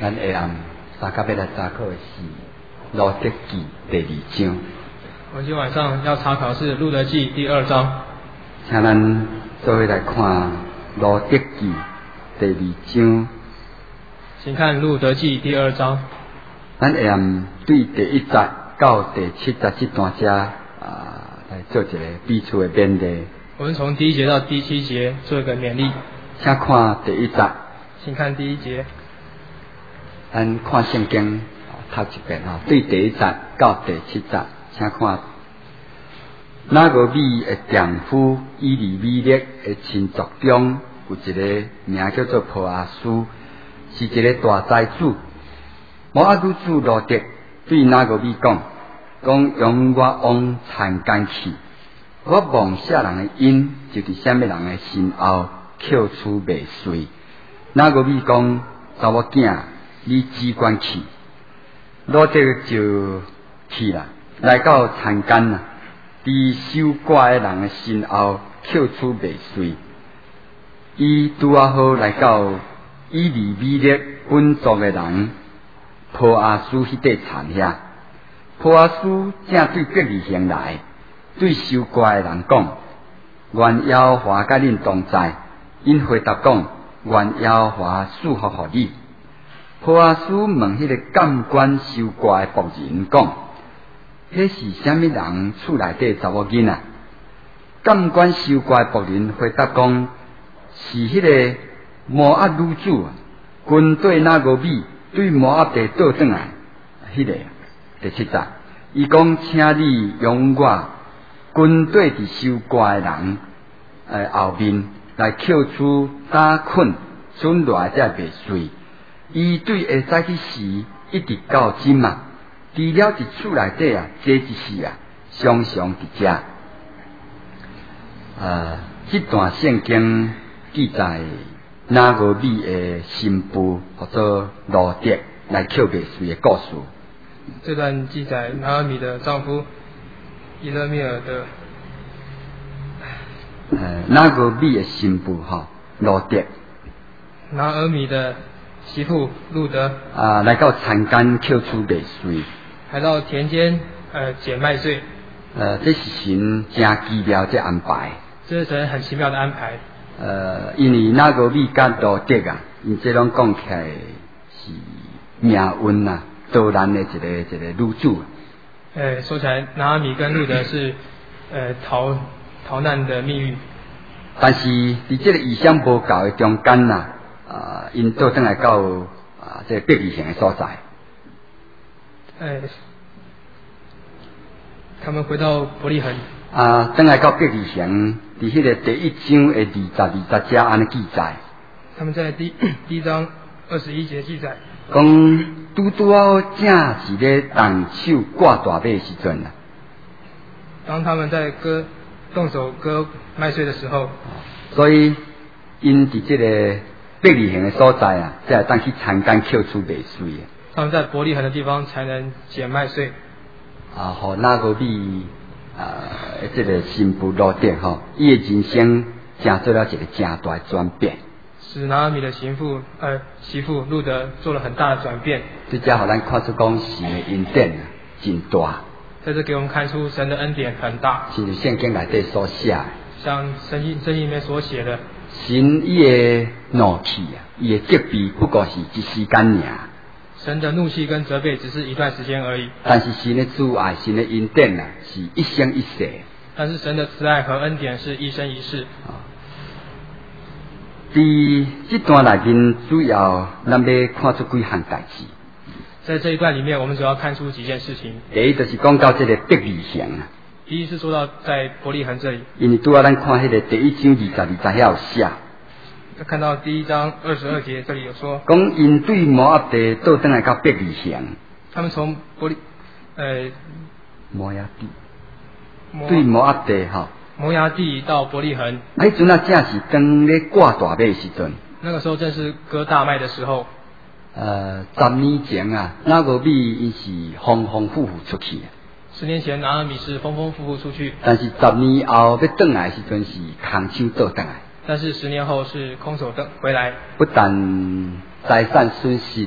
咱下暗三甲要来查考的是《路德记》第2章。 我们今晚上要查考是《路德记》第2章。 请咱做伙来看《路德记》第2章。 请看《路德记》第2章。 咱下暗对第1节到第7节这段遮来做一个彼此的勉励。我们从第1节到第7节做一个勉励。 请看第1节。 请看第1节。 咱看圣经读一遍对第1节到第7节，请看。拿俄米的丈夫以利米勒的亲族中有一个名叫做波阿斯，是一个大财主。摩押女子路德对拿俄米讲：用我往田间去，我望啥人的因，就伫啥物人的身后扣取未遂。拿俄米讲：查某囝，你只管去。路德就去啦，来到田间啦。伫守寡的人的身後扣取未遂，伊拄啊好來到以利米勒本族的人波阿斯迄塊田遐。波阿斯正對伯利恆來，對守寡的人講：願耶和華甲恁同在。因回答講：願耶和華賜福予你。波阿斯問迄個監管守寡的僕人講：迄是啥物人厝內底查某囡仔？監管守寡僕人回答講：是迄個摩押女子軍隊拿俄米對摩押地倒轉來，迄個第7節，伊講：請你用我軍隊佇守寡的人後面來扣取打捆存落來才未遂。伊對下早起時一直到今嘛。除了伫厝內底這一事常常佇遮。這段聖經記載拿俄米的新婦或者路德來扣未遂的故事。 這段記載拿俄米的丈夫以勒米爾的拿俄米的新婦路德。 拿俄米的媳婦路德來到田間扣取未遂。 來到田間撿麥穗。 這是神真奇妙的安排。 這是神很奇妙的安排。 因為拿俄米甲路德因這攏講起來是命運逃難的一個女子。 說起來，拿俄米跟路德是逃難的命運。 但是在這個意想不到的中間因倒轉來到這個伯利恆的所在。 他們回到伯利恆。 轉來到伯利恆，在迄個第1章的20節安尼記載。 他們在第1章21節記載。 講拄啊正是咧動手割大麥的時陣。 當他們在動手割麥穗的時候。 所以因在這個伯利恆的所在才會當去田間扣取未遂的。 他們在伯利恆的地方才能撿麥穗。 互拿俄米這個新婦路德伊的人生真做了一個真大的轉變。 使拿俄米的媳婦路德做了很大的轉變。 這才互咱看出講神的恩典真大。 在這給我們看出神的恩典很大。 正如聖經內底所寫。 像聖經裡面所寫的。 神伊的怒氣伊的責備不過是一時間爾。 神的怒氣跟責備只是一段時間而已。 但是神的慈愛、神的恩典是一生一世。 但是神的慈愛和恩典是一生一世。 在這段裡面，主要咱要看出幾項代志。 在這一段裡面，我們主要看出幾件事情。 第一就是講到這個伯利恆。 第一是說到在伯利恆這裡。因為拄仔咱看迄個第1章20遐有寫。 看到第1章22節，這裡有說， 講因對摩押地倒轉來到伯利恆。 他們從摩押地對摩押地摩押地到伯利恆。 迄陣正是當咧割大麥的時陣。 那個時候正是割大麥的時候。 10年前拿俄米因是豐豐富富出去。 10年前拿俄米是豐豐富富出去。 但是10年後要轉來的時陣是空手倒轉來。 但是10年後是空手回來。 不但財產損失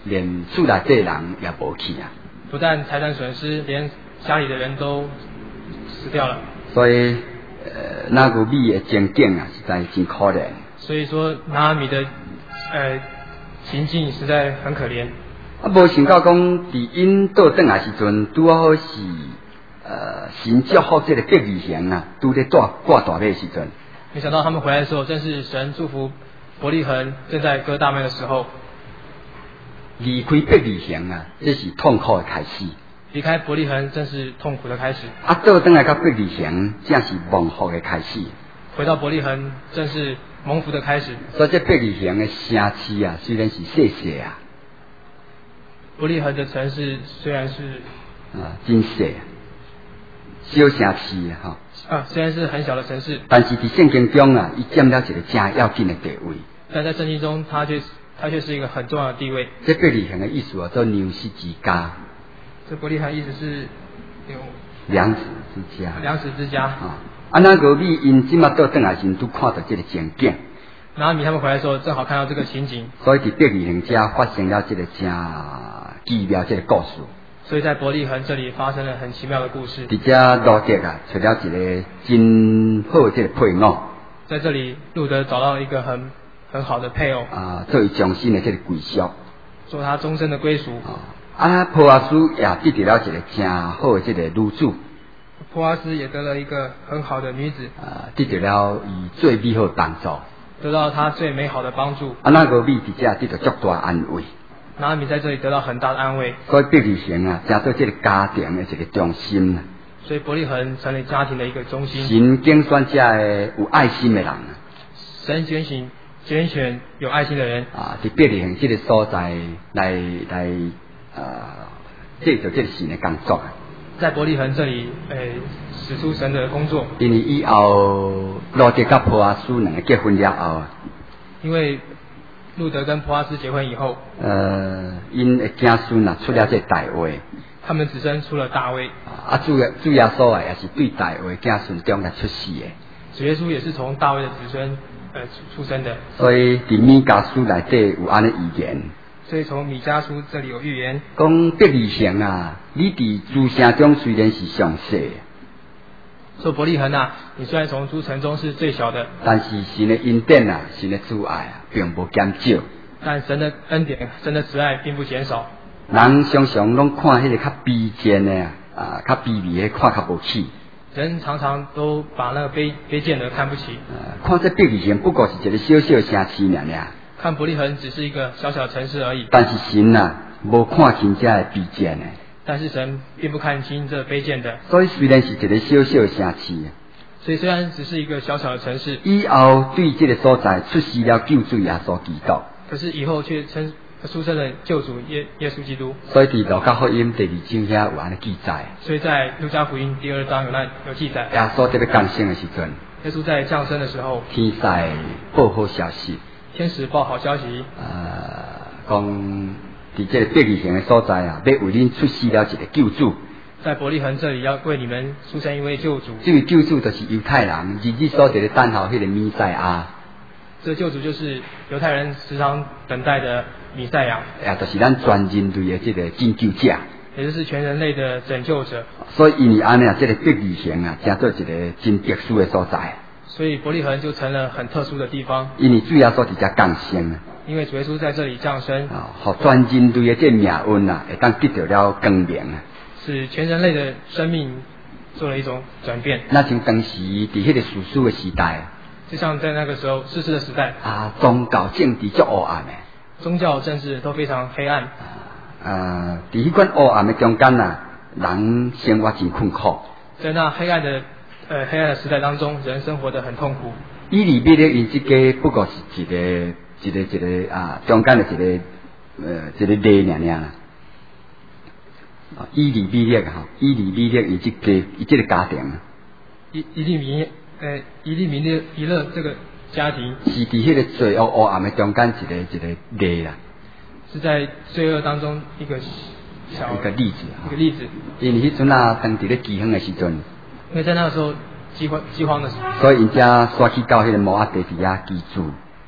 连厝内底人也无去啊。 不但财产损失，连家里的人都死掉了。 所以拿俄米的情景啊，实在真可怜。 所以说拿俄米的情境实在很可怜。 啊，无想到讲伫因倒转来时阵，拄好是神祝福这个伯利恒啊，拄咧挂大麦的时阵。 没想到他们回来的时候，正是神祝福伯利恒正在割大麦的时候。 离开伯利恒啊，这是痛苦的开始。 离开伯利恒正是痛苦的开始。 啊，倒转来到伯利恒，正是蒙福的开始。 回到伯利恒，正是蒙福的开始。 所以这伯利恒的城市啊，虽然是细细啊， 伯利恒的城市虽然是真细，小城市哈。 虽然是很小的城市， 但是在圣经中啊，伊占了一个真要紧的地位。 但在圣经中，它却是一个很重要的地位。 这伯利恒的意思叫做粮食之家。 这伯利恒意思是有粮食之家。 粮食之家。 那俄米因即马倒转来时，都看到这个情景。 拿俄米他们回来的时候，正好看到这个情景。 所以在伯利恒家发生了这个真奇妙这个故事。 所以在伯利恒这里发生了很奇妙的故事。 伫这路德啊，找了一个真好这个配偶。 在这里，路德找到一个很好的配偶。 作为终身的这个归属。 做他终身的归属。 波阿斯也得到一个真好的这个女子。 波阿斯也得了一个很好的女子。 得到了以最美好的帮助。 得到他最美好的帮助。 那俄米伫这得到足大安慰。 拿俄米在这里得到很大的安慰。 所以伯利恒啊，成做这个家庭的一个中心。 所以伯利恒成为家庭的一个中心。 神拣选这个有爱心的人。 神拣选有爱心的人。 在伯利恒这个所在来做这个神的工作。 在伯利恒这里，使出神的工作。 因为以后路德甲波阿斯两个结婚了后。因为路德跟波阿斯结婚以后， 因的子孙啊出了这大卫， 他们子孙出了大卫。 主耶稣啊也是对大卫子孙中来出世的。 主耶稣也是从大卫的子孙出生的。 所以伫米迦书内底有安尼预言。 所以从米迦书这里有预言， 讲伯利恒啊，你伫诸城中虽然是上小。 说伯利恒啊，你虽然从诸城中是最小的， 但是神的恩典啊，神的慈爱啊，并不减少。 但神的恩典、神的慈爱并不减少。 人常常拢看迄个较卑贱的较卑微的看较无起。 人常常都把那个卑贱的看不起。 看这伯利恒不过是一个小小城市尔。 看伯利恒只是一个小小城市而已。 但是神啊，无看轻这卑贱的。 但是神并不看轻这卑贱的。 所以虽然是一个小小城市， 所以虽然只是一个小小的城市， 以后对这个所在出世了救主耶稣基督。 可是以后却出生了救主耶稣基督。 所以伫路加福音第2章遐有安尼记载。 所以在路加福音第2章有记载。 耶稣在要降生的时阵， 耶稣在降生的时候， 天使报好消息。 天使报好消息。 讲。伫这个伯利恒的所在啊，要为恁出世了一个救主。 在伯利恒这里要为你们出生一位救主。 这位救主就是犹太人日日所在等候迄个弥赛亚。 这救主就是犹太人时常等待的弥赛亚。 就是咱全人类的这个拯救者。 也就是全人类的拯救者。 所以因为安尼啊，这个伯利恒啊，成做一个真特殊的所在。 所以伯利恒就成了很特殊的地方。 因为主耶稣伫遮降生。 因为主耶稣在这里降生， 互全人类的这命运啊，会当得到了更名啊， 使全人类的生命做了一种转变。 那像当时伫迄个士师的时代， 就像在那个时候士师的时代宗教政治足黑暗的， 宗教政治都非常黑暗。 伫迄款黑暗的中间啊，人生活真困苦。 在那黑暗的时代当中，人生活得很痛苦。 以利米勒因这个不过是一个中间的一个例尔啦。以利米勒伊这个家庭。 以利米勒这个家庭是伫迄个罪恶黑暗的中间一个例啦。是在罪恶当中一个例子。 一个例子。 因为迄阵啊，当伫咧饥荒的时阵。 因为在那个时候饥荒的时候。 所以因家刷去到迄个摩押地底下居住。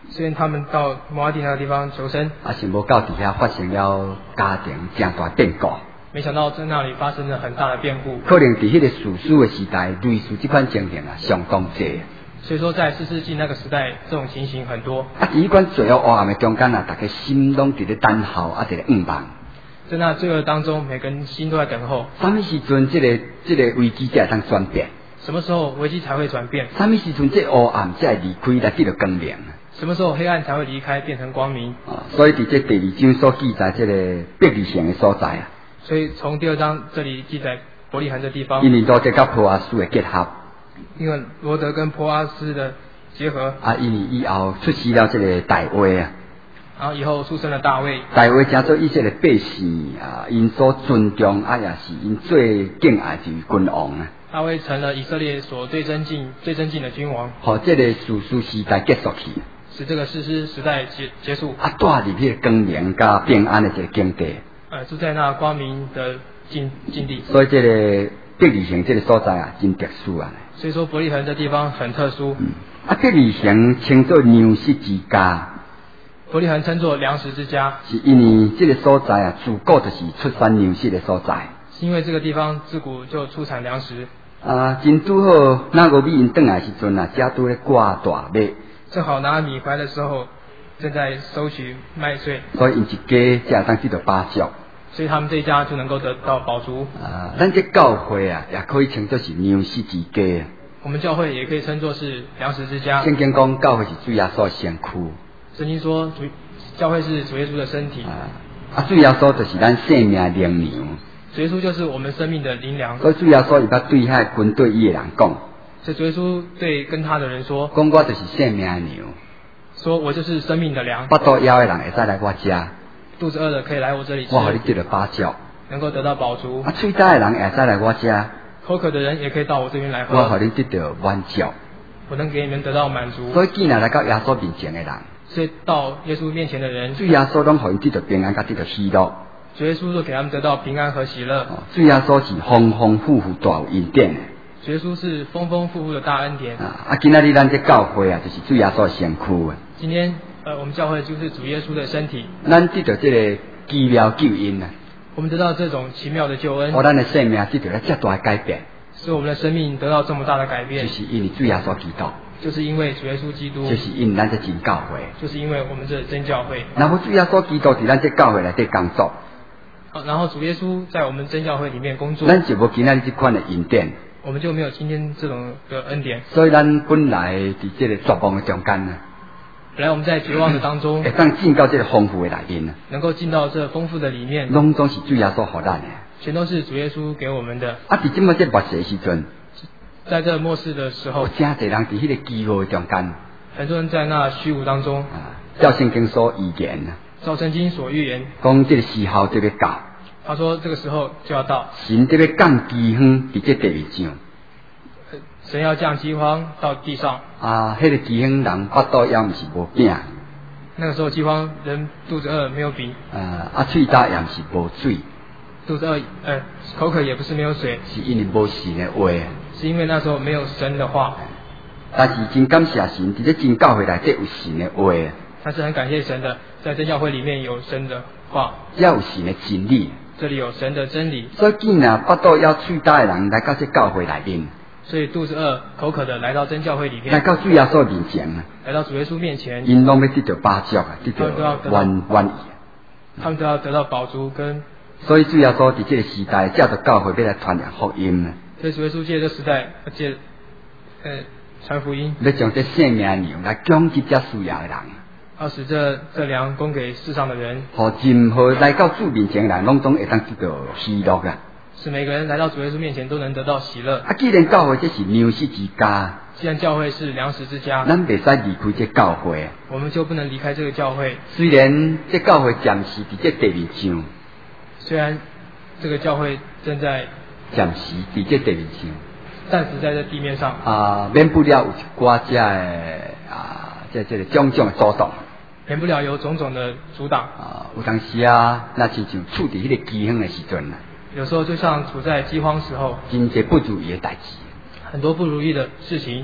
虽然他们到摩阿地那个地方求生， 是无到底下发生了家庭正大变故。 没想到在那里发生了很大的变故。 可能在迄个史书的时代，类似这款情形相当多。 所以说，在士师记那个时代，这种情形很多。 在这款罪恶黑暗的中间大家心拢伫咧等候，伫咧盼望。 在那罪恶当中，每个人心都在等候。 什么时阵这个危机才会当转变？ 什么时候危机才会转变？ 什么时阵这黑暗才会离开来得到光明？ 什么时候黑暗才会离开，变成光明？ 所以在这第二章所记载这个伯利恒的所在所以从第2章这里记载伯利恒这地方， 因为罗德跟波阿斯的结合， 因为罗德跟波阿斯的结合因为以后出世了这个大卫然后以后出生了大卫。 大卫成做以色列百姓因所尊重也是因最敬爱的君王大卫成了以色列所最尊敬的君王。 好，这个士师时代结束去， 使这个士师时代结束。 带入迄个光明加平安的这个境地。 住在那光明的境地。 所以这个伯利恒这个所在真特殊所以说伯利恒这地方很特殊。 伯利恒称作粮食之家。 伯利恒称作粮食之家， 是因为这个所在自古就是出产粮食的所在。 是因为这个地方自古就出产粮食。 真拄好，拿俄米因转来时阵家拄咧挂大麦。 正好拿米回来的时候，正在收取麦穗。 所以因一家才当得到饱足。 所以他们这一家就能够得到饱足。 咱这教会也可以称作是粮食之家。 我们教会也可以称作是粮食之家。 圣经讲教会是主耶稣的身躯。 圣经说教会是主耶稣的身体。 主耶稣就是咱生命灵粮。 主耶稣就是我们生命的灵粮。 所以主耶稣伊捌对遐军队伊的人讲。 所以主耶稣对跟他的人说： 讲我就是生命的粮。 说我就是生命的粮。 腹肚枵的人会使来我家。 肚子饿的可以来我这里吃。 我给你得到饱足。 能够得到饱足。 嘴呆的人会使来我家。 口渴的人也可以到我这边来喝。 我给你得到满足。 我能给你们得到满足。 所以既然来到耶稣面前的人， 所以到耶稣面前的人， 主耶稣拢给因得到平安，甲得到喜乐。 主耶稣就给他们得到平安和喜乐。 主耶稣是丰丰富富大有恩典的。 主耶稣是丰丰富富的大恩典。 今仔日咱这教会就是主耶稣的身躯。 今天我们教会就是主耶稣的身体。 咱得到这个奇妙救恩我们得到这种奇妙的救恩。 咱的生命得到了这大的改变。 使我们的生命得到这么大的改变。 就是因为主耶稣基督。 就是因为主耶稣基督。 就是因为咱这真教会。 就是因为我们这真教会。 然后主耶稣基督在咱这教会内底工作。 然后主耶稣在我们真教会里面工作。 咱就无今仔日这款的恩典。 我们就没有今天这种的恩典。 所以咱本来在这个绝望的中间本来我们在绝望的当中， 会当进到这个丰富的内面能够进到这丰富的里面， 拢总是主耶稣给咱的， 全都是主耶稣给我们的。 在这么这末世的时阵， 在这末世的时候， 真侪人在迄个饥饿的中间， 很多人在那虚无当中， 照圣经所预言照圣经所预言， 讲这个时候就要到。 他说这个时候就要到， 神就要降饥荒在这地面上。 神要降饥荒到地上。 迄个饥荒人腹肚枵，毋是无饼。 那个时候饥荒人肚子饿没有饼。 喙焦也毋是无水。 肚子饿，口渴也不是没有水。 是因为无神的话。 是因为那时候没有神的话。 但是真感谢神，在这真教会内底有神的话。 但是很感谢神的，在真教会里面有神的话。 也有神的真理。 这里有神的真理。 所以既然腹肚枵、喙焦的人来到这教会内面。所以肚子饿、口渴的来到真教会里面， 来到主耶稣面前， 来到主耶稣面前， 因拢要得到饱足，得到愿意， 他们都要得到饱足跟。 所以主耶稣在这个时代，借着教会要来传扬福音。 所以主耶稣借这时代，借传福音， 要将这生命粮来供给这需要的人， 要使这粮供给世上的人， 和任何来到主面前的人，拢总会当得到喜乐啊。 使每个人来到主耶稣面前都能得到喜乐。 既然教会这是粮食之家， 既然教会是粮食之家， 咱袂使离开这教会， 我们就不能离开这个教会。 虽然这教会暂时在这地面上， 虽然这个教会正在暂时在这地面上， 暂时在这地面上免不了有一寡这个种种的阻挡， 免不了有种种的阻挡有当时那亲像处在迄个饥荒的时阵有时候就像处在饥荒时候， 真侪不如意的代志， 很多不如意的事情。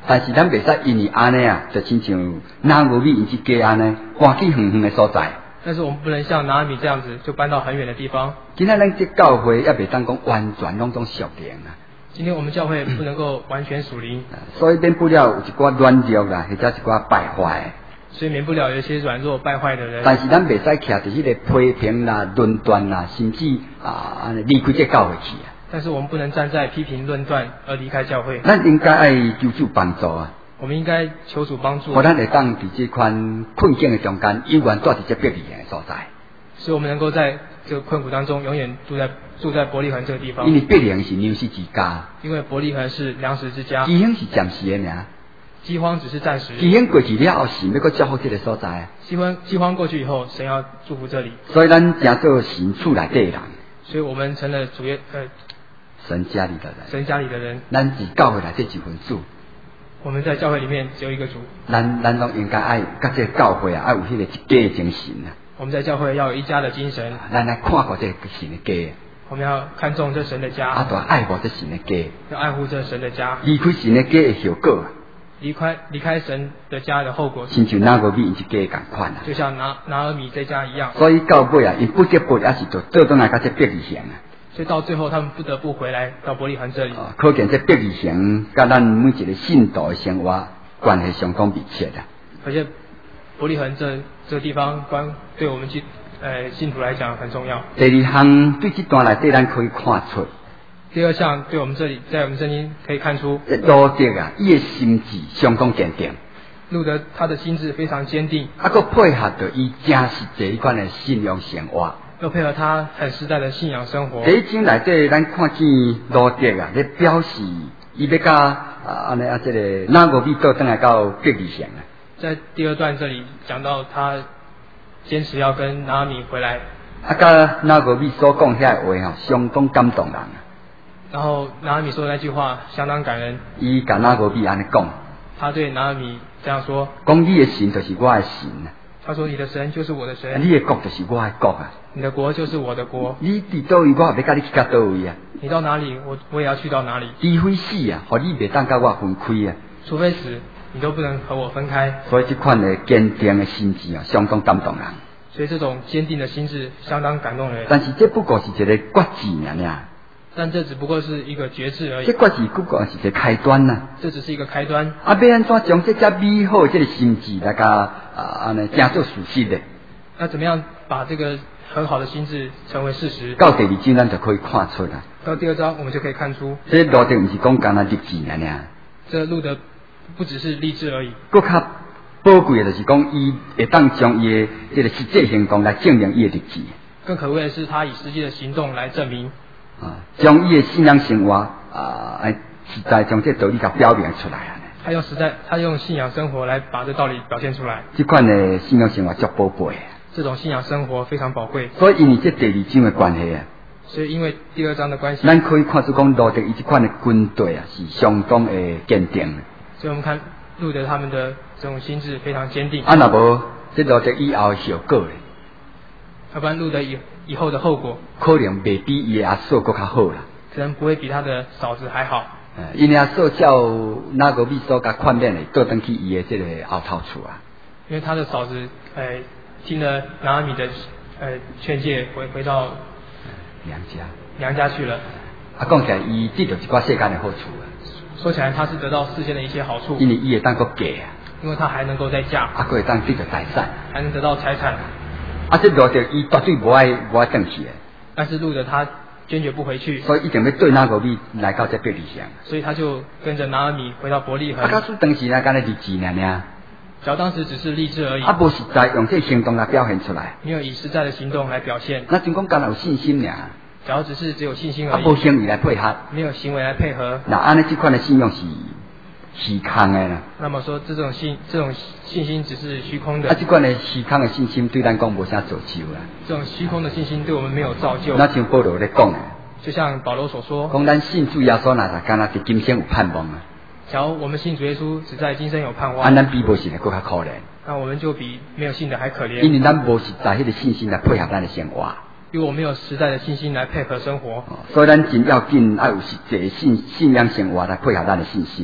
但是咱袂使因为安尼啊，就亲像拿俄米因即家安尼，搬去远远的所在。 但是我们不能像拿尔米这样子就搬到很远的地方。 今仔咱这教会也袂当讲完全拢总属灵啊。 今天我们教会不能够完全属灵， 所以免不了有一寡软弱啦，或者一寡败坏。 所以免不了有一些软弱败坏的人。 但是咱袂使徛伫迄个批评啦、论断啦，甚至离开这教会去啊。 但是我们不能站在批评论断而离开教会。 咱应该爱求主帮助啊。 我们应该求主帮助， 互咱会当伫这款困境的中间，永远住伫这伯利恒的所在。 使我们能够在这个困苦当中，永远住在伯利恒这个地方。 因为伯利恒是粮食之家。 因为伯利恒是粮食之家。 饥荒是暂时的尔。 饥荒只是暂时。 饥荒过去了后，神要搁祝福这个所在。 饥荒过去以后，神要祝福这里。 所以咱成做神厝内底的人。 所以我们成了神家里的人。 神家里的人。 咱是教会内底一份子。 我们在教会里面只有一个主。 咱拢应该爱甲这教会啊，爱有迄个一家的精神啊。 我们在教会要有一家的精神。 咱来看过这神的家。 我们要看重这神的家。 都爱护这神的家。 要爱护这神的家。 离开神的家的后果。 离开神的家的后果， 亲像拿俄米因一家共款啊， 就像拿尔米这家一样。 所以到尾啊，因不得不也是就倒转来到这伯利恒啊。 所以到最后，他们不得不回来到伯利恒这里。 可见这伯利恒甲咱每一个信徒的生活关系相当密切的。 而且伯利恒这个地方对我们信徒来讲很重要。 第二项对这段内底咱可以看出。 第二项对我们这里，在我们圣经可以看出， 路德啊，伊的心智相当坚定。 路德他的心智非常坚定， 佮配合着伊真实这一款的信仰生活， 又配合他很实在的信仰生活。 第一章内底，咱看见路德啊，咧表示伊要甲这个拿俄米倒转来到伯利恒啊。 在第二段这里讲到他坚持要跟拿尔米回来， 甲拿俄米所讲遐话相当感动人啊。 然后拿尔米说的那句话相当感人。 伊甲拿俄米安尼讲， 他对拿尔米这样说： 讲你的神就是我的神啊。 他说：你的神就是我的神。 你的国就是我的国啊。 你的国就是我的国。 你伫倒位，我也要甲你去到倒位啊。 你到哪里，我也要去到哪里。 除非死啊，互你袂当甲我分开啊。 除非死，你都不能和我分开。 所以这款的坚定的心智啊，相当感动人。 所以这种坚定的心智相当感动人。 但是这不过是一个决志尔。 但这只不过是一个决志而已。 这决志不过是一个开端呐。 这只是一个开端。 要安怎将这只美好的这个心智来甲成做事实的？ 那怎么样把这个很好的心智成为事实？ 到第二章咱就可以看出啦。 到第二章我们就可以看出， 这路德不是讲干那立志尔。 这路德不只是立志而已。 更较宝贵的就是讲，伊会当将伊的这个实际行动来证明伊的立志。 更可贵的是，他以实际的行动来证明。 将伊的信仰生活实在将这道理给表明出来啊！ 他用信仰生活来把这道理表现出来。 这款的信仰生活足宝贵。 这种信仰生活非常宝贵。 所以因为这第二章的关系啊， 所以因为第二章的关系， 咱可以看出讲路德伊这款的军队啊是相当的坚定的。 所以我们看路德他们的这种心智非常坚定。 若无这路德以后的效果咧， 要不然路德以后的后果可能未比伊的阿嫂更较好啦。 可能不会比他的嫂子还好。 因为阿嫂照拿俄米所甲劝勉的，倒转去伊的这个后头厝啊。 因为他的嫂子听了拿尔米的劝诫，回到娘家去了。 讲起来，伊得到一寡世间的好处啊。 说起来，他是得到世间的一些好处。 因为伊会当搁嫁啊。 因为他还能够再嫁。 还会当得到财产。 还能得到财产。 这路德伊绝对无爱转去的。但是路德他坚决不回去， 所以一定要对拿俄米来到这伯利恒。 所以他就跟着拿尔米回到伯利恒。 假使当时呢，干那立志呢？ 只要当时只是立志而已。 无实在用这行动来表现出来。 没有以实在的行动来表现。 那就讲干有信心呢？ 只要只有信心而已。 无行为来配合。 没有行为来配合。 那安尼这款的信用是虚空的啦。 那么说这种信心只是虚空的。 这款的虚空的信心对咱讲无啥造就啦。 这种虚空的信心对我们没有造就。 那像保罗咧讲的。 就像保罗所说， 讲咱信主耶稣那是干那伫今生有盼望啊。 假如我们信主耶稣只在今生有盼望， 咱比无信的更较可怜。 那我们就比没有信的还可怜。 因为咱无实在迄个信心来配合咱的生活。 因为我们有实在的信心来配合生活。 所以咱真要紧，要有实际信仰生活来配合咱的信心。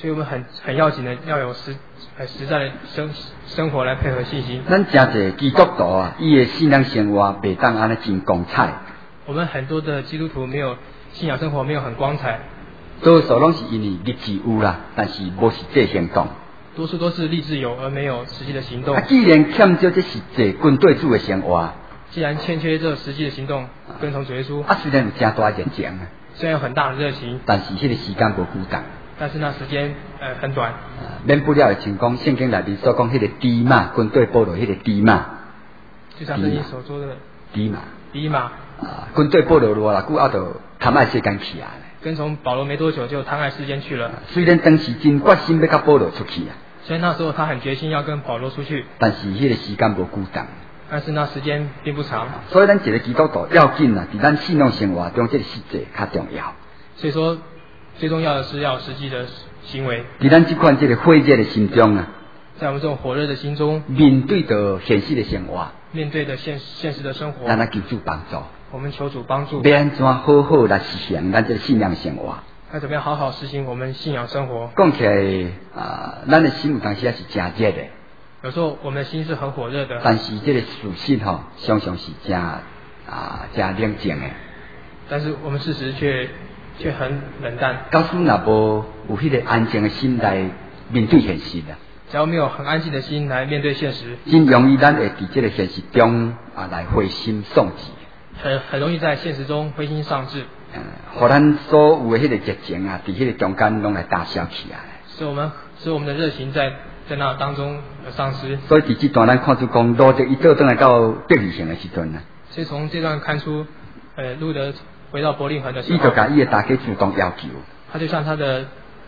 所以我们很要紧的要有实在的生活来配合信心。 咱真侪基督徒啊，伊的信仰生活袂当安尼真光彩。 我们很多的基督徒没有信仰生活，没有很光彩。 多数拢是因为立志有啦，但是无实际行动。 多数都是立志有而没有实际的行动。 既然欠少这实际军队主的生活， 既然欠缺这实际的行动，跟从主耶稣。 虽然有真大热情， 虽然有很大的热情， 但是迄个时间无久长。 但是那时间很短。 免不了的情况，圣经内面所讲迄个低马军队保罗，迄个低马， 就像圣经所说的低马。军队保罗偌久，就贪爱世间去啊。 跟从保罗没多久就贪爱世间去了。 虽然当时真决心要甲保罗出去啊。 所以那时候他很决心要跟保罗出去。 但是迄个时间无久长。 但是那时间并不长。 所以咱一个基督徒要紧啊，伫咱信仰生活中，这个实际较重要。 所以说，最重要的是要实际的行为。 伫咱这款这个火热的心中啊， 在我们这种火热的心中， 面对着现实的生活， 面对着现实的生活， 咱来求主帮助。 我们求主帮助。 要安怎好好来实行咱这个信仰生活？ 要怎么样好好实行我们信仰生活？ 讲起来咱的心有当时也是真热的。 有时候我们的心是很火热的， 但是这个事实常常是真冷静的。 但是我们事实却很冷淡。 假使若无有迄个安静的心来面对现实啊， 只要没有很安静的心来面对现实， 真容易咱会伫这个现实中来灰心丧志。 很容易在现实中灰心丧志。 互咱所有的迄个热情伫迄个中间拢来打消起来。 使我们的热情在那当中丧失。 所以伫这段咱看出讲，路德伊倒转来到伯利恒的时阵呢， 所以从这段看出，路德回到伯利恒的时候， 伊就甲伊的大家主动要求， 他就向他的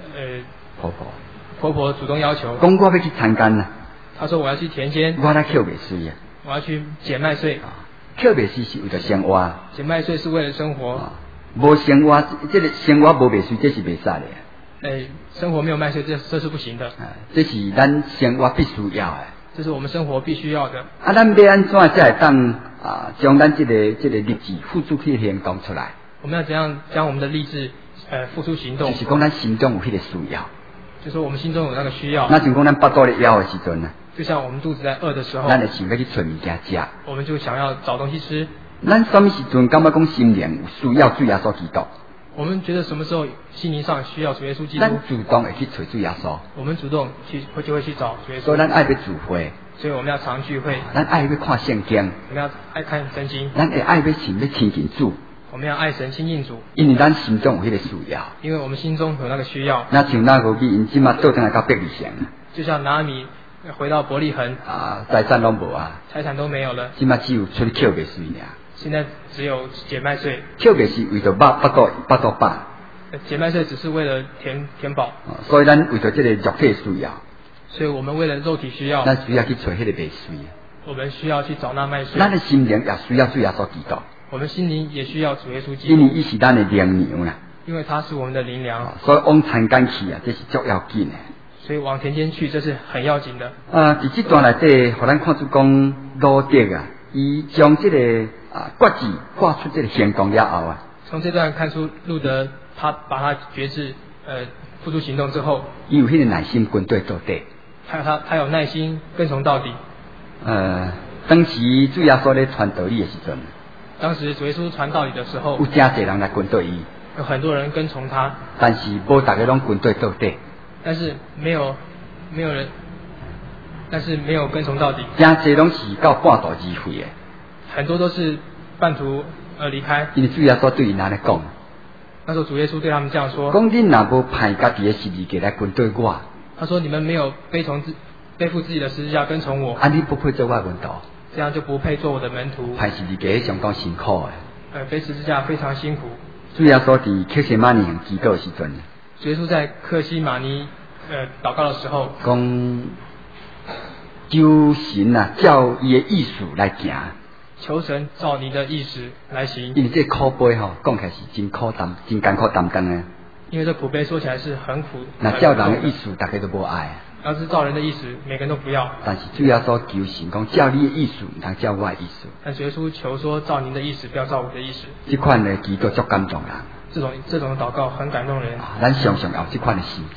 婆婆主动要求， 讲我要去参干呐。 他说我要去田间， 我来扣麦穗啊， 我要去捡麦穗。 扣麦穗是为了生活， 捡麦穗是为了生活。 无生活，这个生活无麦穗，这是袂使的。 生活没有麦穗，这是不行的。 这是咱生活必须要的。 这是我们生活必须要的。 咱要安怎才会当将咱这个日子付诸去行动出来？ 我们要怎样将我们的励志付出行动？ 就是讲咱心中有迄个需要。 就是我们心中有那个需要。 那像讲咱腹肚咧枵的时阵呢？ 就像我们肚子在饿的时候， 咱会想要去找物件吃。 我们就想要找东西吃。 咱什么时阵感觉讲心灵有需要主耶稣基督？ 我们觉得什么时候心灵上需要主耶稣基督？ 咱主动会去找主耶稣。 我们主动就会去找主耶稣。 所以咱爱要聚会。 所以我们要常聚会。 咱爱要看圣经。 我们要爱看圣经。 咱会爱要亲近主。 我们要爱神亲近主。 因为咱心中有迄个需要。 因为我们心中有那个需要。 那像那个因即马倒转来到伯利恒。 就像拿米回到伯利恒。 财产拢无啊。 财产都没有了。 即马只有出去捡麦穗尔。 现在只有捡麦穗。 捡麦穗为着腹肚饱。 捡麦穗只是为了填饱。 所以咱为着这个肉体需要。 所以我们为了肉体需要。 咱需要去找迄个麦穗。 我们需要去找那麦穗。 咱的心灵也需要主耶稣基督。 我们心灵也需要主耶稣基督。 因为伊是咱的灵粮啦。 因为他是我们的灵粮。 所以往田间去这是足要紧的。 所以往田间去，这是很要紧的。 伫这段内底，互咱看出讲路德伊将这个决志挂出这个行动了后从这段看出路德他把他决志付诸行动之后， 伊有迄个耐心跟对到底。 他有耐心跟从到底。 当时主耶稣咧传道理的时阵， 当时主耶稣传道理的时候， 有真侪人来跟对伊， 有很多人跟从他， 但是无大家拢跟对到底。 但是没有跟从到底。 真侪拢是到半途而废的。 很多都是半途而离开。 因为主耶稣对因安尼讲。 那时候主耶稣对他们这样说： 讲恁若无派家己的十字架来跟对我。 他说：你们没有背负自己的十字架跟从我。 你不配做我门徒。 这样就不配做我的门徒。 派十字架相当辛苦的。 背十字架非常辛苦。 主耶稣伫客西马尼园祈祷的时阵。 主耶稣在客西马尼祷告的时候， 讲求神照伊的意思来行。 求神照你的意思来行。 因为这苦杯讲起来是真苦担，真艰苦担当的。 因为这苦杯说起来是很苦。 那照人的意思，大家都无爱。 要是照人的意思，每个人都不要。 但是主要说求神讲照你的意思，唔通照我的意思。 但主耶稣求说照您的意思，不要照我的意思。 这款的祈祷足感动人。 这种的祷告很感动人。 咱常常有这款的心志。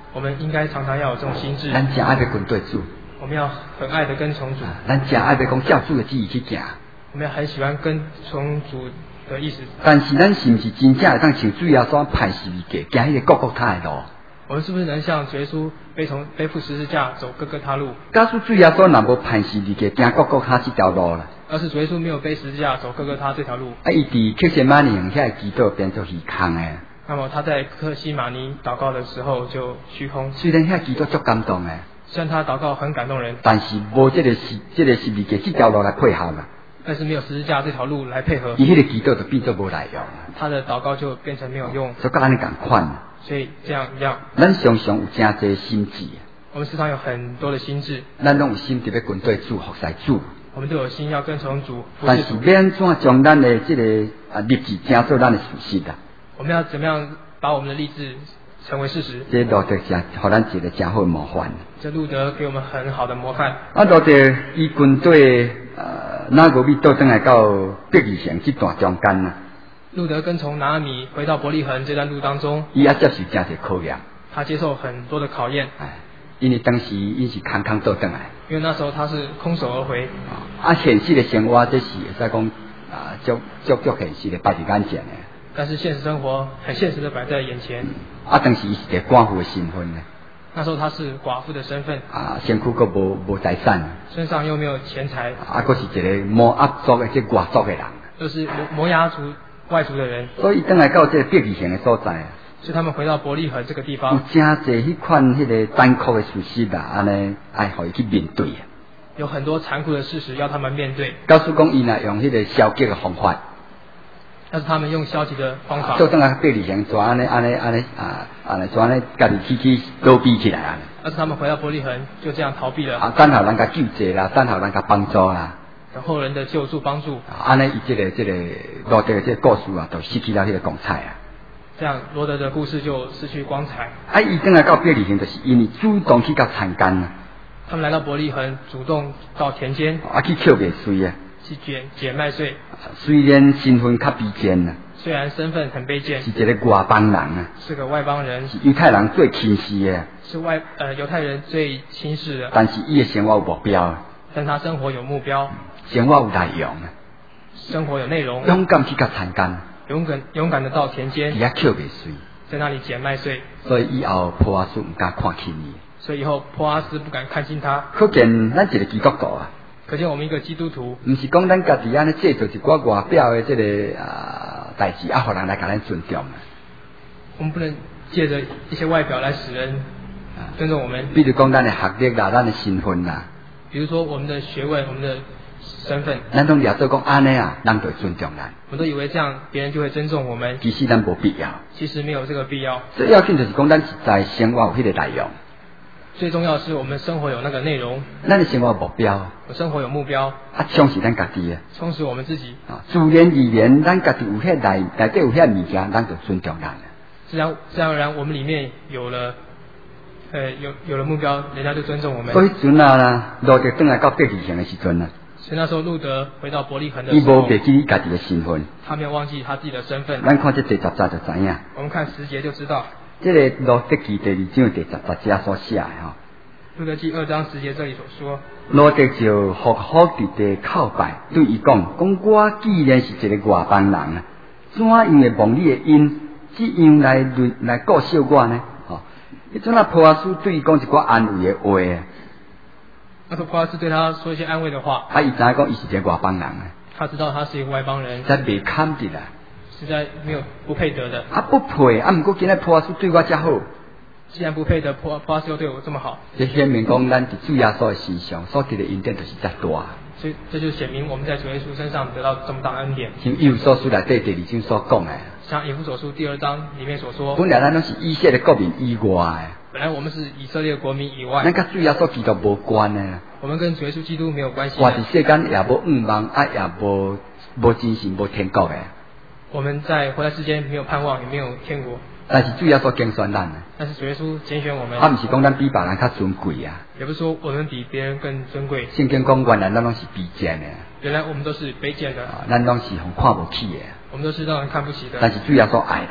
我们应该常常要有这种心智。 咱真爱要跟对主。 我们要很爱的跟从主。 咱真爱要讲照主的旨意去行。 我们很喜欢跟从主的意思。 但是咱是不是真正会当像主耶稣派十字架，行迄个各各他的路？ 我们是不是能像主耶稣背负十字架走各各他路？ 假使主耶稣若无派十字架，行各各他这条路啦。 要是主耶稣没有背十字架走各各他这条路， 伊伫克西马尼用遐祈祷变做虚空诶。 那么他在克西马尼祷告的时候就虚空。 虽然遐祈祷足感动诶， 虽然他祷告很感动人， 但是无这个十字架这条路来配合啦。 但是没有十字架这条路来配合， 伊迄个祈祷就变做无内容， 他的祷告就变成没有用， 就跟安尼共款。 所以这样一样， 咱常常有真侪心智， 我们时常有很多的心智， 咱拢有心特别跟对主、服侍主， 我们都有心要跟从主。 但是要安怎将咱的这个立志成做咱的事实啊？ 我们要怎么样把我们的立志成为事实？ 这路德是互咱一个真好的模范。 这路德给我们很好的模范。 路德伊军队拿俄米倒转来到伯利恒这段中间啊。 路德跟从拿阿米回到伯利恒这段路当中， 伊也接受真侪考验。 他接受很多的考验。 因为当时伊是空空倒转来。 因为那时候他是空手而回。 现实的生活这是会使讲足现实的摆伫眼前的。 但是现实生活很现实的摆在眼前。 当时伊是一个寡妇的身份呢。 那时候他是寡妇的身份。 身躯阁无财产。身上又没有钱财。 阁是一个摩押族的这外族的人。 就是摩押族外族的人。 所以等来到这个伯利恒的所在。 所以他们回到伯利恒这个地方。 有真侪迄款迄个残酷的事实啦，安尼爱互伊去面对。 有很多残酷的事实要他们面对。假使讲伊若用迄个消极的方法。 但是他们用消极的方法。 就等来伯利恒就安尼就安尼家己去躲避起来啊。 但是他们回到伯利恒就这样逃避了。 等候人家救济啦，等候人家帮助啦。 等后人的救助帮助。 安尼伊这个罗德的这个故事啊，就失去了迄个光彩啊。 这样罗德的故事就失去光彩。 伊等来到伯利恒，就是因为主动去到田间啊。 他们来到伯利恒，主动到田间。 去捡麦穗啊。 去捡麦穗。 虽然身份较卑贱啊。 虽然身份很卑贱。 是一个外邦人啊。 是个外邦人。 是犹太人最轻视的。 是犹太人最轻视的。 但是伊的生活有目标。 但他生活有目标。 生活有内容啊。 生活有内容。 勇敢去到田间。 勇敢的到田间， 伫遐捡麦穗， 在那里捡麦穗。 所以以后波阿斯唔敢看轻伊。 所以以后波阿斯不敢看轻他。 可见咱一个基督徒啊。 可见我们一个基督徒。 唔是讲咱家己安尼制造一寡外表的这个代志，互人来甲咱尊重。 我们不能借着一些外表来使人尊重我们。 比如讲咱的学历啦，咱的身份啦。 比如说我们的学问，我们的身份， 咱都了做讲安尼啊，人就尊重咱。 我们都以为这样别人就会尊重我们。 其实咱无必要。 其实没有这个必要。 最要紧就是讲咱在生活有迄个内容。 最重要是我们生活有那个内容。 咱的生活有目标。 我生活有目标。 充实咱家己啊。 充实我们自己。 自然而然，咱家己有遐内底有遐物件，咱就尊重咱。 自然而然，我们里面有了目标，人家就尊重我们。 所以阵啊，路德转来到伯利恒的时阵啊。 所以那时候路德回到伯利恒的时候， 伊无忘记家己的身份。 他没有忘记他自己的身份。 咱看这第10节就知影。 我们看10节就知道。 这个路德记第2章第10节所写的哈。 路德记2章10节这里所说。 路德就服伫地叩拜，对伊讲：我既然是一个外邦人啊，怎样会忘你的恩，这样来顾惜我呢？迄阵波阿斯对伊讲一寡安慰的话啊。 那时候波阿斯对他说一些安慰的话。 伊知影讲伊是一个外邦人啊。 他知道他是一个外邦人。 在未堪的啦。 实在没有不配得的。 不配，不过今日波阿斯对我这好。 既然不配得，波阿斯又对我这么好。 这显明讲咱伫主耶稣的身上所得的恩典就是遮大。 所以这就显明我们在主耶稣身上得到这么大恩典。 像以弗所书内底第2章所讲的。 像以弗所书第2章里面所说。 本来咱拢是以色列国民以外的。 本来我们是以色列国民以外。 咱甲主耶稣基督无关的。我们跟主耶稣基督没有关系。 活伫世间也无盼望，也无真神，无天国的。 我们在活在世间没有盼望，也没有天国。 但是主耶稣拣选咱。 但是主耶稣拣选我们。 不是讲咱比别人较尊贵啊。 也不是说我们比别人更尊贵。 圣经讲原来咱拢是卑贱的。 原来我们都是卑贱的。 咱拢是互看不起的。 我们都是让人看不起的。 但是主耶稣爱咱。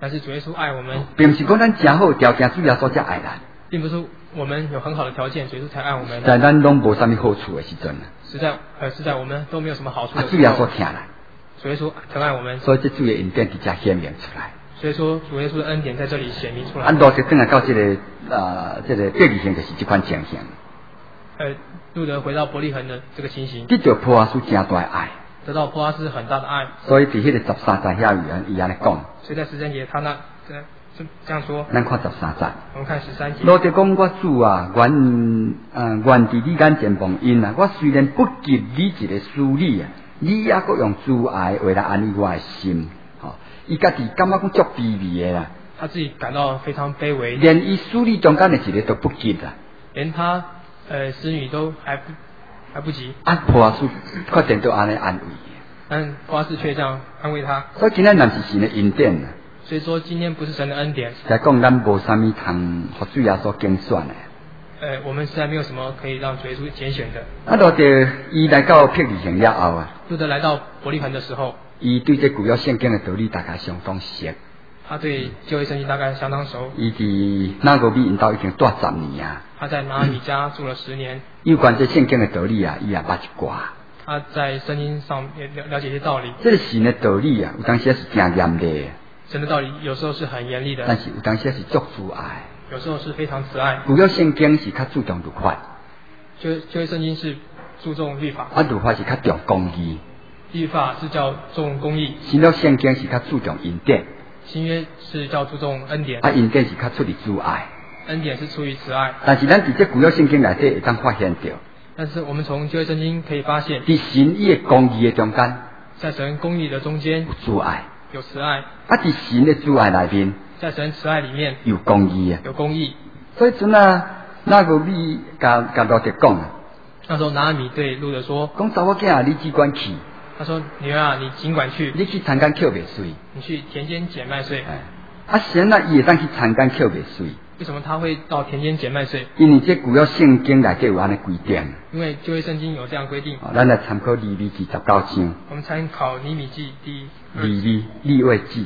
但是主耶稣爱我们， 并不是讲咱真好条件，主耶稣才爱咱。 并不是我们有很好的条件，主耶稣才爱我们。 在咱拢无啥物好处的时阵实在我们都没有什么好处的时候， 主耶稣疼咱， 主耶稣疼爱我们， 所以这主的恩典直接显明出来。 所以说主耶稣的恩典在这里显明出来。 路德等下到这个伯利恒就是这款情形。 路德回到伯利恒的这个情形， 得到波阿斯真大的爱， 得到波阿斯很大的爱。 所以伫迄个13章遐伊安尼讲。 所以在13节他这样说。 咱看13章。 我们看13节。 路德讲：我主啊，愿伫你眼前蒙恩啊！我虽然不及你一个xử理啊，你也阁用慈爱为来安慰我的心。伊家己感觉讲足卑微的啦。 他自己感到非常卑微。 连伊xử理中间的一个都不及啦。 连他使女都还不及。 波阿斯决定都安尼安慰。 但波阿斯却这样安慰他。 所以今天若是神的恩典啊。 所以说今天不是神的恩典。 来讲咱无啥物通互主耶稣拣选的。 我们实在没有什么可以让主耶稣拣选的。 路德伊来到伯利恒了后啊。路德来到伯利恒的时候， 伊对这旧约圣经的道理大概相当熟。 他对旧约圣经大概相当熟。 伊伫拿俄米因兜已经住10年啊。 他在拿俄米家住了10年。 有关这圣经的道理啊，伊也捌一寡。 他在圣经上也了解一些道理。 这个神的道理啊，有当时是真严厉的。 神的道理有时候是很严厉的， 但是有当时是足慈爱。 有时候是非常慈爱。 旧约圣经是较注重律法。 旧约圣经是注重律法。 律法是较重公义。 律法是较重公义。 新约圣经是较注重恩典。 新约是较注重恩典。 恩典是较出于慈爱。 恩典是出于慈爱。 但是咱伫这旧约圣经内底会当发现到。 但是我们从旧约圣经可以发现， 伫神伊的公义的中间， 在神公义的中间有慈爱。 有慈爱。 伫神的慈爱内面， 在神慈爱里面有公义啊。 有公义。 所以阵啊，拿俄米甲路德讲啊。 那时候拿俄米对路德说：“ 讲查某囝啊，你只管去。” 他说：“女儿啊，你尽管去。 你去田间捡麦穗。 你去田间捡麦穗。 神啊，伊会当去田间捡麦穗。 为什么他会到田间捡麦穗？ 因为这旧约圣经内底有安尼规定。 因为旧约圣经有这样规定。 咱来参考利未记19章。 我们参考尼米记第利未记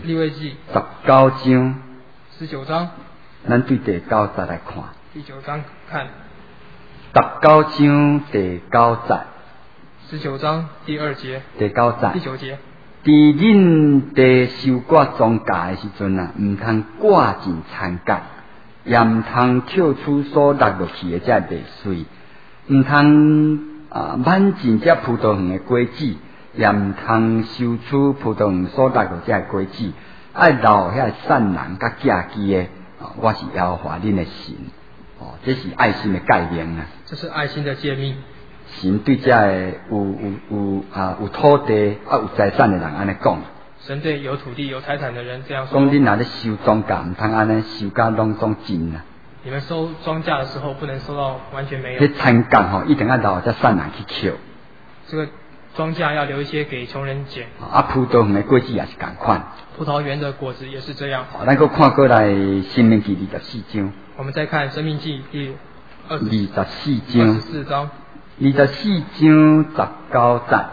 19章。 19章。 咱对第9节来看。 第9章看。 19章第9节。 19章第2节。 第9节。 第9节。 伫恁地收割庄稼的时阵啊，唔通挂进田间，也唔通跳出所落落去的这麦穗，唔通挽进这葡萄园的果子，也唔通收出葡萄园所落落这果子，爱留遐善人甲寄居的。我是耶和华恁的神。这是爱心的概念啊。 这是爱心的诫命。 神对这有土地有财产的人安尼讲。 神对有土地有财产的人这样说。 讲恁若咧收庄稼，唔通安尼收甲拢总尽啊。 你们收庄稼的时候，不能收到完全没有。 这田间一定要留这善人去捡。 这个庄稼要留一些给穷人捡。 葡萄园的果子也是同款。 葡萄园的果子也是这样。 咱搁看过来《申命记》24章。 我们再看《申命记》第 24章。 24章。 24章19节。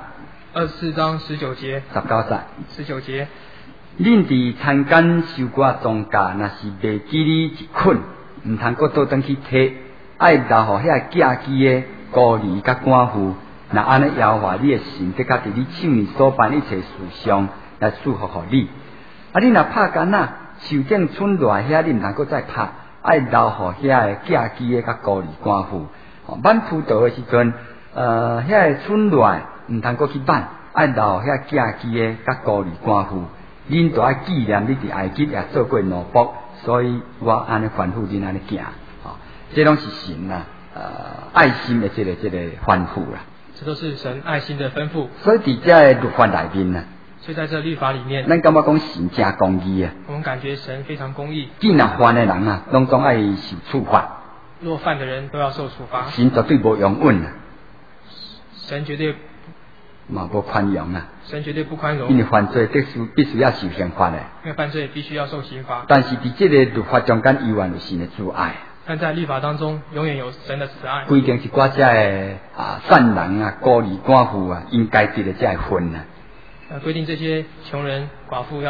24章19节。 19节。 19节。 恁伫田间收割庄稼，若是袂记你一捆，唔通搁倒转去摕，爱留互遐寄居的孤儿甲寡妇。若安尼耶和华你的神，得甲伫你手里所办一切事上来祝福互你。你若拍竿啊，树顶村内遐你唔通搁再拍，爱留互遐的寄居的甲孤儿寡妇。挽葡萄的时阵，遐个村内唔通搁去挽，爱留遐寄居的甲孤儿寡妇。恁都爱纪念你伫埃及也做过奴仆，所以我安尼吩咐恁安尼行。这拢是神啊，爱心的这个吩咐啦。 这都是神爱心的吩咐。 所以伫这律法内面啊。 所以在这律法里面， 咱感觉讲神真公义啊。 我们感觉神非常公义。 既然犯的人啊，拢总爱受处罚。 若犯的人都要受处罚。 神绝对无容忍啊。 神绝对嘛无宽容啊。 神绝对不宽容。 因为犯罪必须要受刑罚的。 因为犯罪必须要受刑罚。 但是伫这个律法中间，永远有神的慈爱。 但在律法当中，永远有神的慈爱。 规定一寡这善人啊、孤儿寡妇啊，应该得的这份啊。 规定这些穷人寡妇要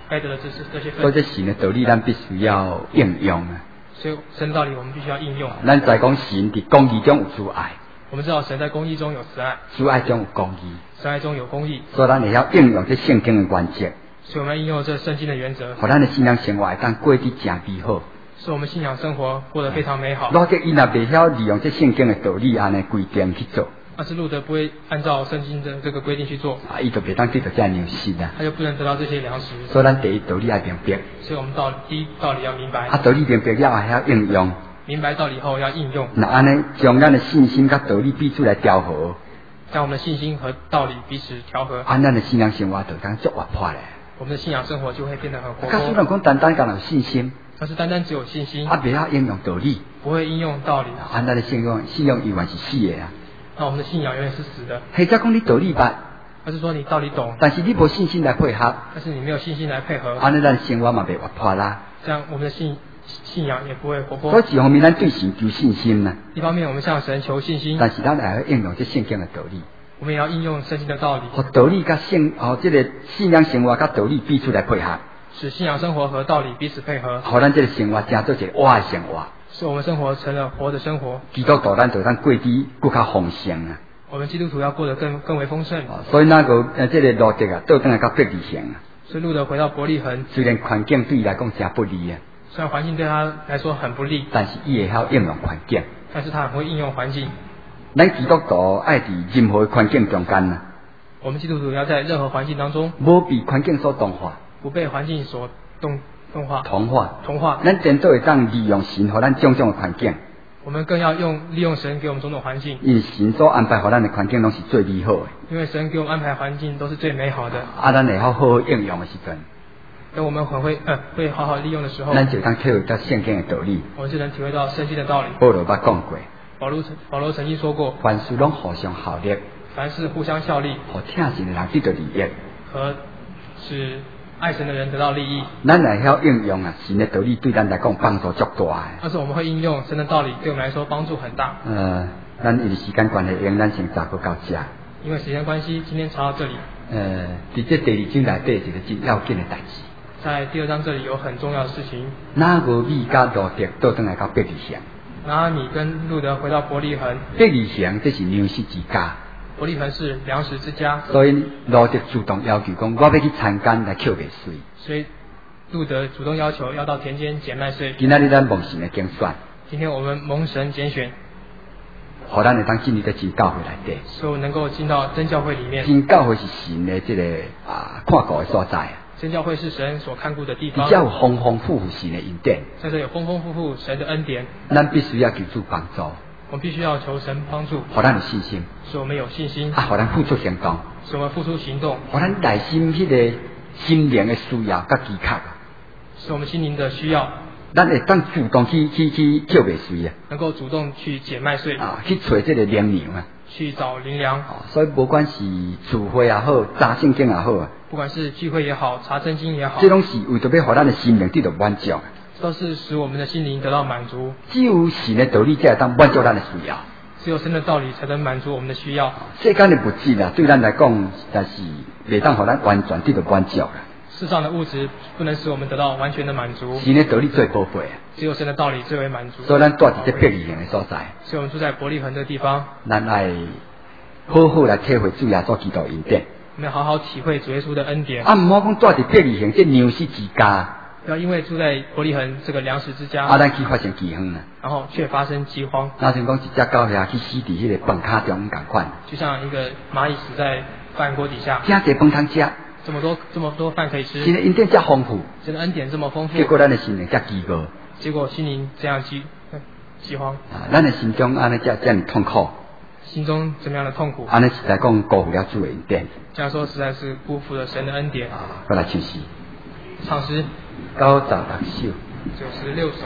该得的这些份。 所以这神的道理，咱必须要应用啊。 所以神的道理我们必须要应用。 咱在讲神伫公义中有慈爱， 我们知道神在公义中有慈爱， 慈爱中有公义， 慈爱中有公义。 所以咱会晓应用这圣经的原则。 所以我们要应用这圣经的原则， 互咱的信仰生活会当过得真美好。 使我们信仰生活过得非常美好。 路德伊若袂晓利用这圣经的道理安尼规定去做， 但是路德不会按照圣经的这个规定去做， 伊就袂当得到这粮食啊。 他就不能得到这些粮食。 所以咱第一道理要明白， 所以我们第一道理要明白。 道理明白了还要应用。 明白道理后要应用。 那安尼将咱的信心甲道理彼此来调和， 将我们的信心和道理彼此调和， 咱的信仰生活就当足活泼咧。 我们的信仰生活就会变得很活泼。 假使咱讲单单讲有信心， 但是单单只有信心， 袂晓应用道理， 不会应用道理， 咱的信仰永远是死的啊。 那我们的信仰永远是死的。 或者讲你道理捌， 而是说你道理懂， 但是你无信心来配合， 但是你没有信心来配合， 安尼咱生活嘛袂活泼啦。 这样我们的信仰也不会活泼。 所以一方面咱对神求信心啦， 一方面我们向神求信心， 但是咱还要应用这圣经的道理。 我们也要应用圣经的道理， 和道理甲这个信仰生活甲道理彼此来配合， 使信仰生活和道理彼此配合， 互咱这个生活成做一个活的生活， 使我们生活成了活的生活。 基督徒咱就咱过得更加丰盛啊！ 我们基督徒要过得更为丰盛。 所以那个这个路德啊，倒转来到伯利恒啊。 所以路德回到伯利恒， 虽然环境对伊来讲真不利啊， 虽然环境对他来说很不利， 但是伊会晓应用环境。 但是他很会应用环境。 咱基督徒爱伫任何环境中间啊。 我们基督徒要在任何环境当中， 无被环境所同化， 不被环境所同化。 咱真都会当利用神和咱种种的环境。 我们更要利用神给我们种种环境。 因为神所安排给咱的环境拢是最美好的。 因为神给我们安排环境都是最美好的。 咱会好好应用的时阵， 等我们会好好利用的时候， 咱就当体会到圣经的道理。 我们就能体会到圣经的道理。 保罗捌讲过， 保罗曾经说过， 凡事拢互相效力。 凡事互相效力， 和听神的人得到利益， 和使爱神的人得到利益。 咱来晓应用啊，神的道理对咱来讲帮助足大的。 但是我们会应用神的道理，对我们来说帮助很大。 咱因为时间关系，咱先查到这。 因为时间关系，今天查到这里。 伫这第二章内底一个真要紧的代志。 在第二章这里有很重要的事情。 拿俄米甲路德倒转来到伯利恒。 拿俄米跟路德回到伯利恒。 伯利恒这是粮食之家。 伯利恒是粮食之家， 所以路德主动要求讲，我要去参监来扣麦穗。所以路德主动要求要到田间捡麦穗。 今仔日咱蒙神的拣选， 今天我们蒙神拣选， 互咱会当进入在真教会内底， 所以能够进到真教会里面。 真教会是神的这个看顾的所在。 真教会是神所看顾的地方。 比较有丰丰富富神的恩典， 在这有丰丰富富神的恩典。 咱必须要求助帮助。 我们必须要求神帮助， 互咱有信心， 使我们有信心， 互咱付出行动， 使我们付出行动， 互咱内心迄个心灵的需要甲饥渴， 使我们心灵的需要， 咱会当主动去捡麦穗啊， 能够主动去捡麦穗去找这个灵粮啊， 去找灵粮。 所以不管是聚会也好，查圣经也好啊， 不管是聚会也好，查圣经也好， 这拢是为着要互咱的心灵得到满足。 都是使我们的心灵得到满足。 只有神的道理才会当满足咱的需要。 只有神的道理才能满足我们的需要。 世间的物质啊，对咱来讲，但是袂当互咱完全得到满足啦。 世上的物质不能使我们得到完全的满足。 神的道理最宝贵啊。 只有神的道理最为满足。 所以咱住伫这伯利恒的所在。 所以我们住在伯利恒的地方。 咱爱好好来体会主耶稣基督恩典。 我们要好好体会主耶稣的恩典。 唔好讲住伫伯利恒这粮食之家。 不要因为住在伯利恒这个粮食之家， 咱去发生饥荒啊， 然后却发生饥荒。 那像讲一只狗遐去死伫迄个饭卡中共款， 就像一个蚂蚁死在饭锅底下。 真侪饭通吃， 这么多饭可以吃。 神的恩典这丰富， 神的恩典这么丰富， 结果咱的心灵这饥饿， 结果心灵这样饥荒。 咱的心中安尼这样痛苦， 心中怎么样的痛苦？ 安尼实在讲辜负了主的恩典。 这样说实在是辜负了神的恩典。 我来唱诗。 唱诗 96首 ，96首。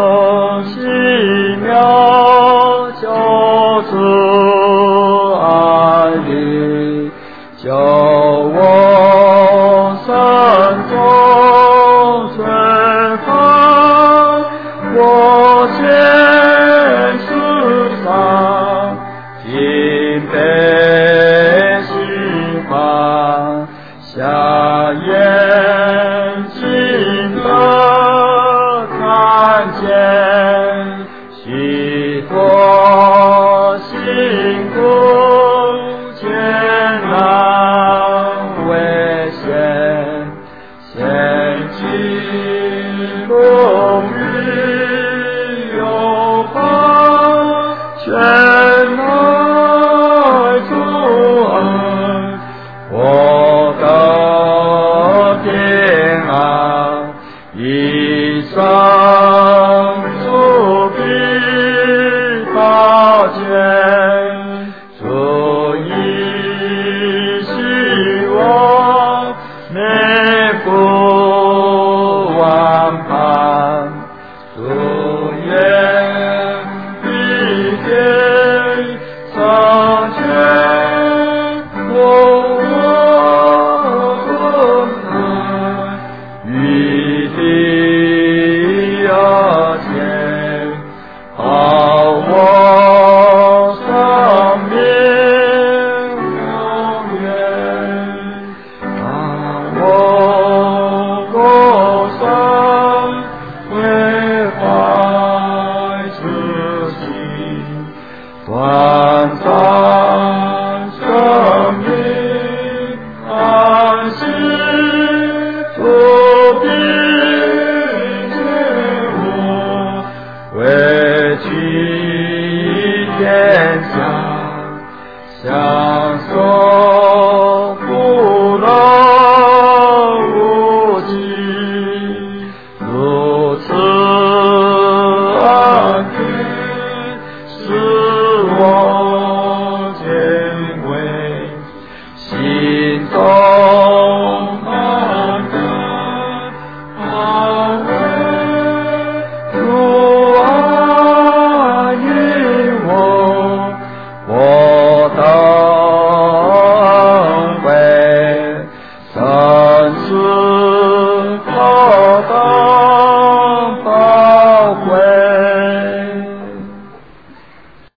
奇妙救主啊！ 因被释放，瞎眼睛的看见，许多辛苦艰难危险，险境风雨有风，全来主恩，我的平安，一生主必保全，主已使我内不忘盼，主愿必给成全我困难，与地有钱，好我生命永远，让我过生为怀之心，短暂生命安息，主必接我回去天下，享受